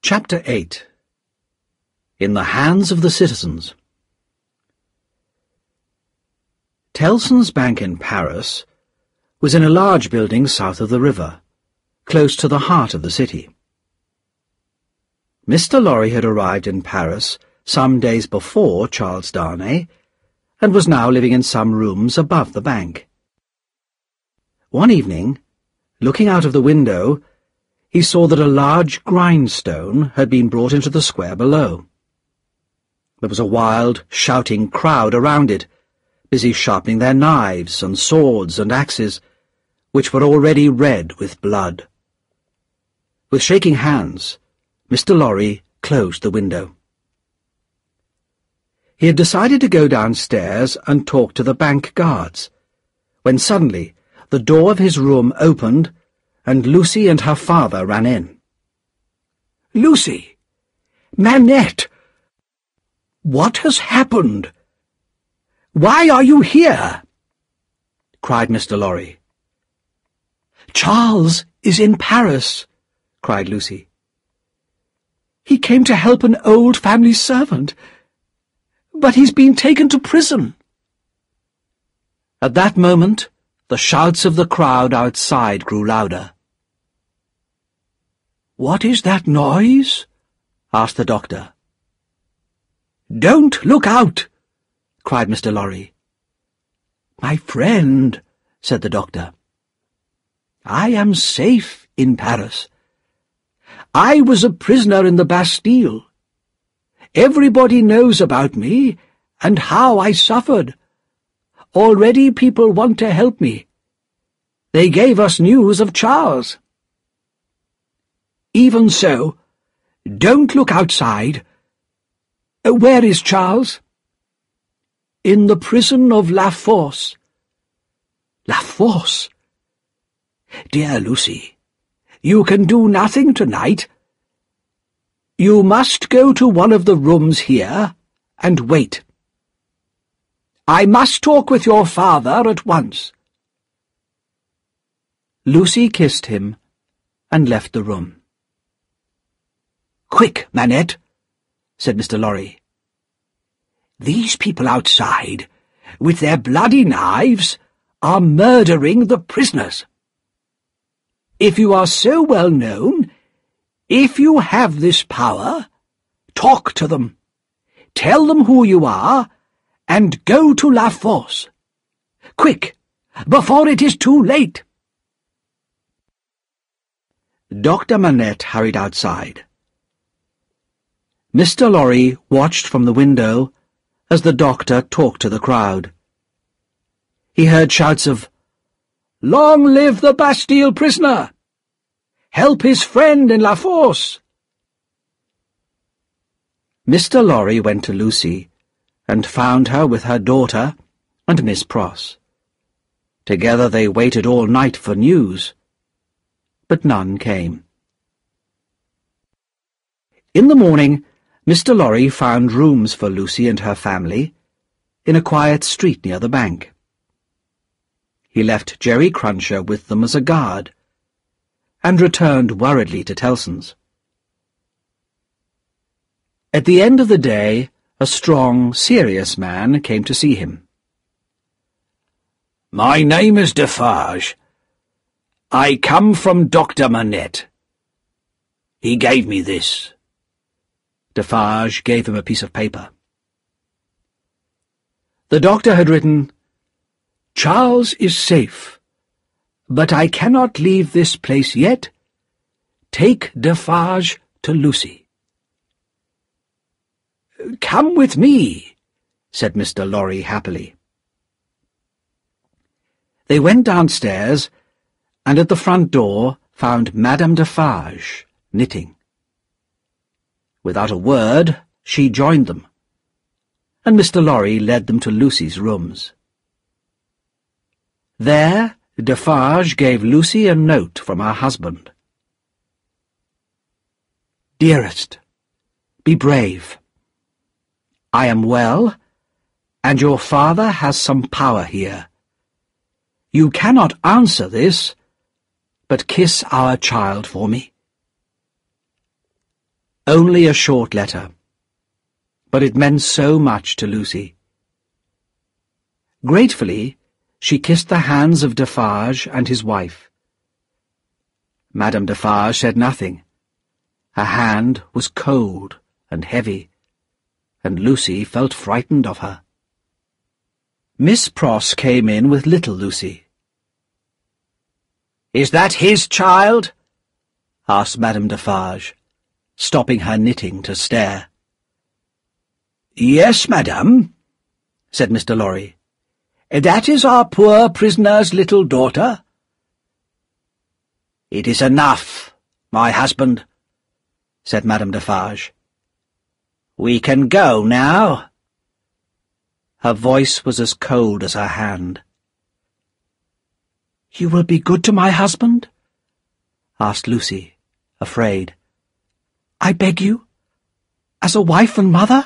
Chapter 8 In the Hands of the Citizens. Tellson's Bank in Paris was in a large building south of the river, close to the heart of the city. Mr. Lorry had arrived in Paris some days before Charles Darnay, and was now living in some rooms above the bank. One evening, looking out of the window, he saw that a large grindstone had been brought into the square below. There was a wild, shouting crowd around it, busy sharpening their knives and swords and axes, which were already red with blood. With shaking hands, Mr. Lorry closed the window. He had decided to go downstairs and talk to the bank guards, when suddenly the door of his room opened and Lucy and her father ran in. "Lucy! Manette! What has happened? Why are you here?" cried Mr. Lorry. "Charles is in Paris," cried Lucy. "He came to help an old family servant, but he's been taken to prison." At that moment, the shouts of the crowd outside grew louder. "What is that noise?" asked the doctor. "Don't look out!" cried Mr. Lorry. "My friend," said the doctor, "I am safe in Paris. I was a prisoner in the Bastille. Everybody knows about me and how I suffered. Already people want to help me. They gave us news of Charles. Even so, don't look outside. Where is Charles?" "In the prison of La Force." "La Force? Dear Lucy, you can do nothing tonight. You must go to one of the rooms here and wait. I must talk with your father at once." Lucy kissed him and left the room. "Quick, Manette," said Mr. Lorry. "These people outside, with their bloody knives, are murdering the prisoners. If you are so well known, if you have this power, talk to them. Tell them who you are, and go to La Force. Quick, before it is too late." Dr. Manette hurried outside. Mr. Lorry watched from the window as the doctor talked to the crowd. He heard shouts of, "Long live the Bastille prisoner! Help his friend in La Force!" Mr. Lorry went to Lucy and found her with her daughter and Miss Pross. Together they waited all night for news, but none came. In the morning, Mr. Lorry found rooms for Lucy and her family in a quiet street near the bank. He left Jerry Cruncher with them as a guard, and returned worriedly to Tellson's. At the end of the day, a strong, serious man came to see him. "My name is Defarge. I come from Dr. Manette. He gave me this." Defarge gave him a piece of paper. The doctor had written, "Charles is safe, but I cannot leave this place yet. Take Defarge to Lucy." "Come with me," said Mr. Lorry happily. They went downstairs, and at the front door found Madame Defarge knitting. Without a word, she joined them, and Mr. Lorry led them to Lucy's rooms. There, Defarge gave Lucy a note from her husband. "Dearest, be brave. I am well, and your father has some power here. You cannot answer this, but kiss our child for me." Only a short letter, but it meant so much to Lucy. Gratefully, she kissed the hands of Defarge and his wife. Madame Defarge said nothing. Her hand was cold and heavy, and Lucy felt frightened of her. Miss Pross came in with little Lucy. "Is that his child?" asked Madame Defarge, stopping her knitting to stare. "Yes, madame," said Mr. Lorry. "That is our poor prisoner's little daughter." "It is enough, my husband," said Madame Defarge. "We can go now." Her voice was as cold as her hand. "You will be good to my husband?" asked Lucy, afraid. "I beg you, as a wife and mother?"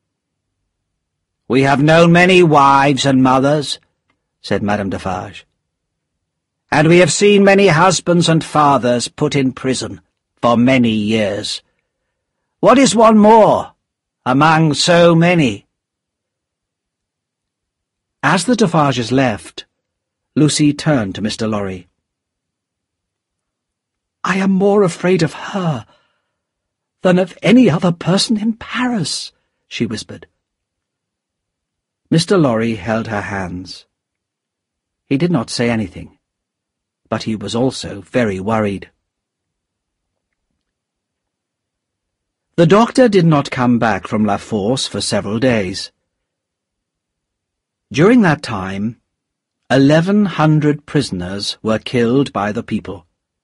"We have known many wives and mothers," said Madame Defarge, "and we have seen many husbands and fathers put in prison for many years. What is one more among so many?" As the Defarges left, Lucy turned to Mr. Lorry. "I am more afraid of her than of any other person in Paris," she whispered. Mr. Lorry held her hands. He did not say anything, but he was also very worried. The doctor did not come back from La Force for several days. During that time, 1,100 prisoners were killed by the people.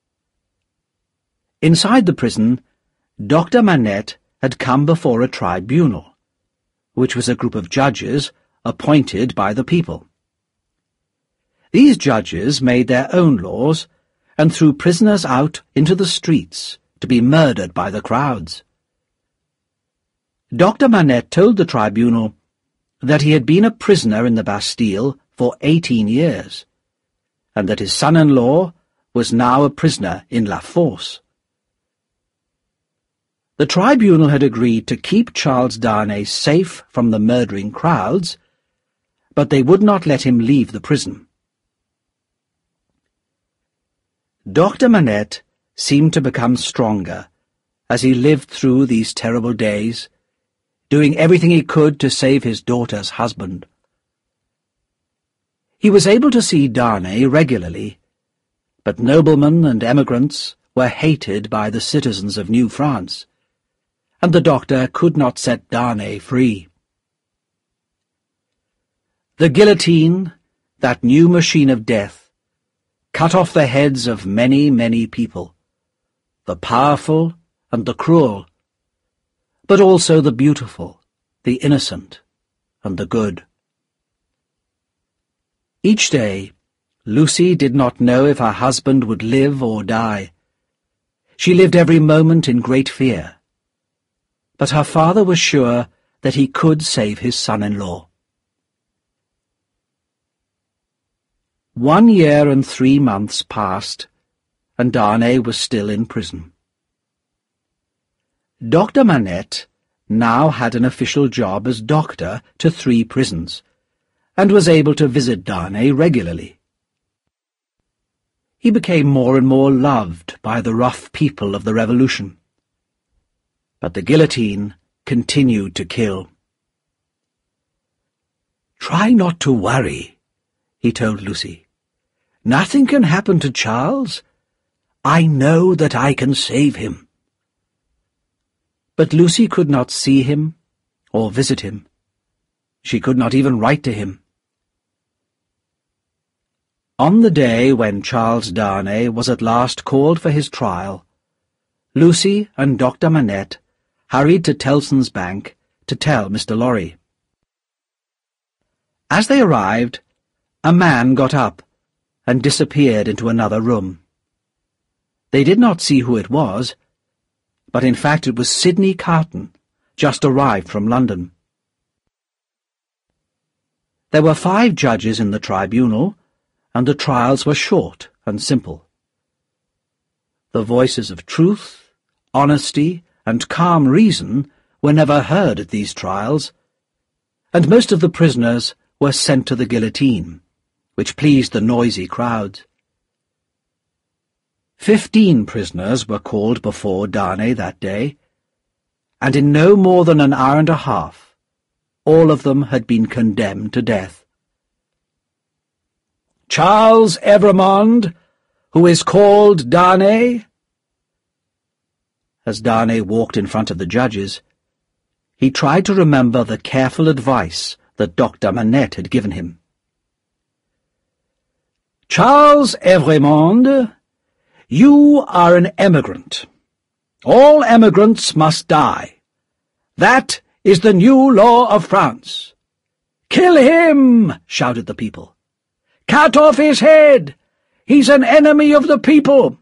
Inside the prison, Dr. Manette had come before a tribunal, which was a group of judges appointed by the people. These judges made their own laws and threw prisoners out into the streets to be murdered by the crowds. Dr. Manette told the tribunal that he had been a prisoner in the Bastille for 18 years, and that his son-in-law was now a prisoner in La Force. The tribunal had agreed to keep Charles Darnay safe from the murdering crowds, but they would not let him leave the prison. Dr. Manette seemed to become stronger as he lived through these terrible days, doing everything he could to save his daughter's husband. He was able to see Darnay regularly, but noblemen and emigrants were hated by the citizens of New France, and the doctor could not set Darnay free. The guillotine, that new machine of death, cut off the heads of many, many people, the powerful and the cruel, but also the beautiful, the innocent, and the good. Each day, Lucy did not know if her husband would live or die. She lived every moment in great fear, but her father was sure that he could save his son-in-law. 1 year and 3 months passed, and Darnay was still in prison. Dr. Manette now had an official job as doctor to 3 prisons, and was able to visit Darnay regularly. He became more and more loved by the rough people of the Revolution. But the guillotine continued to kill. "Try not to worry," he told Lucy. "Nothing can happen to Charles. I know that I can save him." But Lucy could not see him or visit him. She could not even write to him. On the day when Charles Darnay was at last called for his trial, Lucy and Dr. Manette hurried to Tellson's Bank to tell Mr. Lorry. As they arrived, a man got up and disappeared into another room. They did not see who it was, but in fact it was Sidney Carton, just arrived from London. There were 5 judges in the tribunal, and the trials were short and simple. The voices of truth, honesty, and calm reason were never heard at these trials, and most of the prisoners were sent to the guillotine, which pleased the noisy crowds. 15 prisoners were called before Darnay that day, and in no more than an hour and a half, all of them had been condemned to death. Charles Evremond, who is called Darnay. As Darnay walked in front of the judges, he tried to remember the careful advice that Dr. Manette had given him. Charles Evremond, you are an emigrant. All emigrants must die. That is the new law of France. Kill him, shouted the people. Cut off his head. He's an enemy of the people.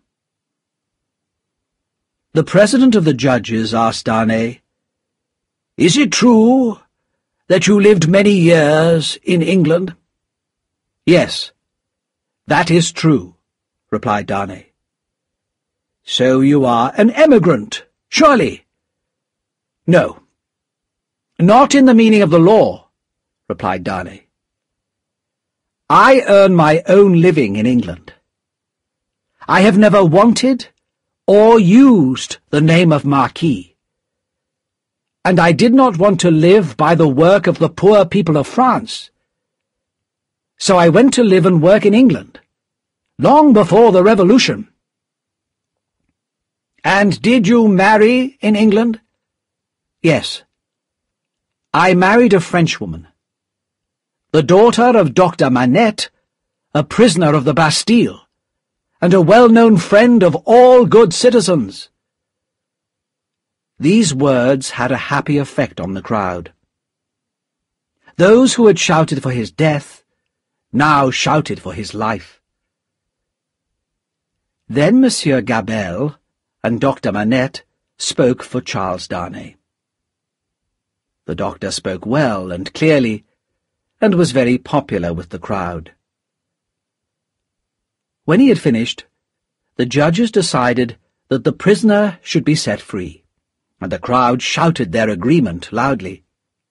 The president of the judges asked Darnay, Is it true that you lived many years in England? Yes, that is true, replied Darnay. So you are an emigrant, surely? No. Not in the meaning of the law, replied Darnay. I earn my own living in England. I have never wanted or used the name of Marquis, and I did not want to live by the work of the poor people of France. So I went to live and work in England, long before the Revolution. And did you marry in England? Yes. I married a Frenchwoman, the daughter of Dr. Manette, a prisoner of the Bastille, and a well-known friend of all good citizens. These words had a happy effect on the crowd. Those who had shouted for his death now shouted for his life. Then Monsieur Gabelle and Dr. Manette spoke for Charles Darnay. The doctor spoke well and clearly, and was very popular with the crowd. When he had finished, the judges decided that the prisoner should be set free, and the crowd shouted their agreement loudly.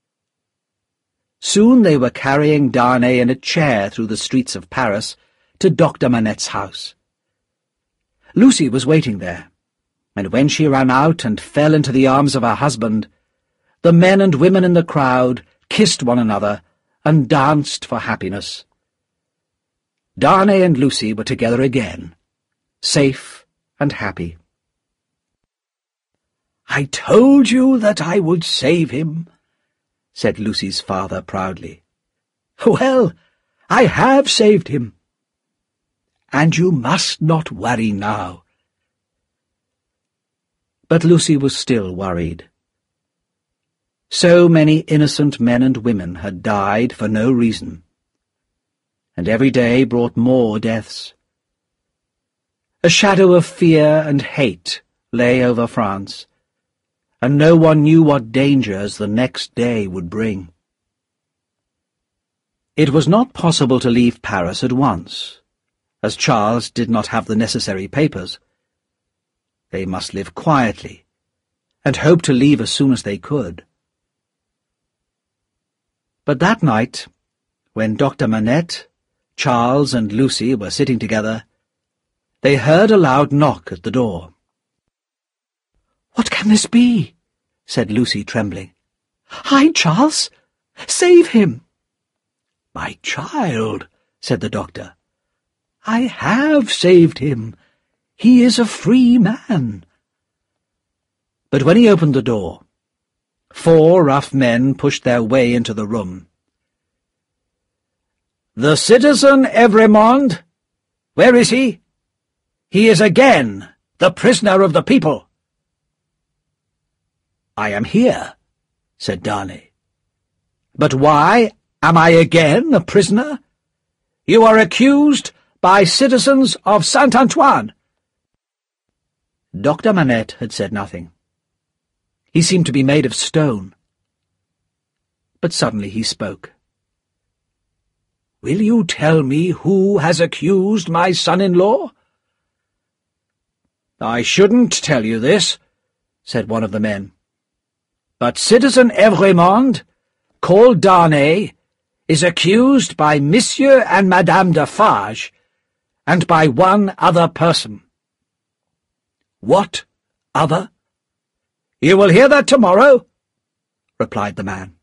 Soon they were carrying Darnay in a chair through the streets of Paris to Dr. Manette's house. Lucy was waiting there, and when she ran out and fell into the arms of her husband, the men and women in the crowd kissed one another and danced for happiness. Darnay and Lucy were together again, safe and happy. "I told you that I would save him," said Lucy's father proudly. "Well, I have saved him. And you must not worry now." But Lucy was still worried. So many innocent men and women had died for no reason, and every day brought more deaths. A shadow of fear and hate lay over France, and no one knew what dangers the next day would bring. It was not possible to leave Paris at once, as Charles did not have the necessary papers. They must live quietly, and hope to leave as soon as they could. But that night, when Dr. Manette, Charles, and Lucy were sitting together, they heard a loud knock at the door. "What can this be?" said Lucy, trembling. "Hide Charles! Save him!" "My child," said the doctor, "I have saved him. He is a free man." But when he opened the door, 4 rough men pushed their way into the room. "The citizen Evremond, where is he? He is again the prisoner of the people." "I am here," said Darnay. "But why am I again a prisoner?" "You are accused by citizens of Saint-Antoine." Dr. Manette had said nothing. He seemed to be made of stone. But suddenly he spoke. "Will you tell me who has accused my son-in-law?" "I shouldn't tell you this, said one of the men. "But Citizen Evrémonde, called Darnay, is accused by Monsieur and Madame Defarge, and by one other person." "What other?" "You will hear that tomorrow," replied the man.